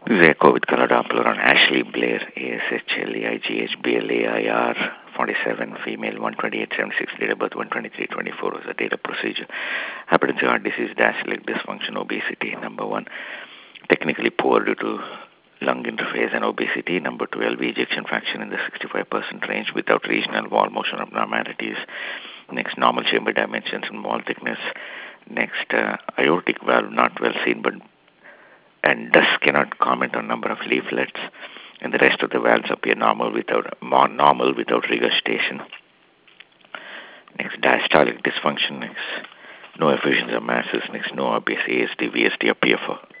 This is echo with color Doppler on Ashley Blair, ASHLEIGHBLAIR, 47, female, 12876, date of birth 12324 was the data procedure. Hepatitis heart disease, diastolic dysfunction, obesity. Number 1, technically poor due to lung interface and obesity. Number 2, LV ejection fraction in the 65% range without regional wall motion abnormalities. Next, normal chamber dimensions and wall thickness. Next, aortic valve not well seen but and thus cannot comment on number of leaflets. And the rest of the valves appear normal without regurgitation. Next, diastolic dysfunction. Next, no effusions of masses. Next, no obvious ASD, VSD, or PFO.